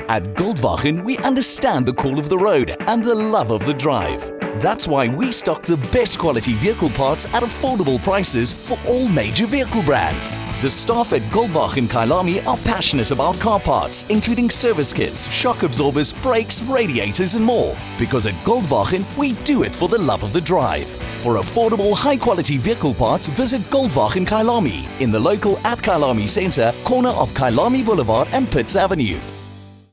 At Goldwagen, we understand the call of the road and the love of the drive. That's why we stock the best quality vehicle parts at affordable prices for all major vehicle brands. The staff at Goldwagen Kyalami are passionate about car parts, including service kits, shock absorbers, brakes, radiators and more. Because at Goldwagen, we do it for the love of the drive. For affordable, high-quality vehicle parts, visit Goldwagen Kyalami in the local at Kyalami Centre, corner of Kyalami Boulevard and Pitts Avenue.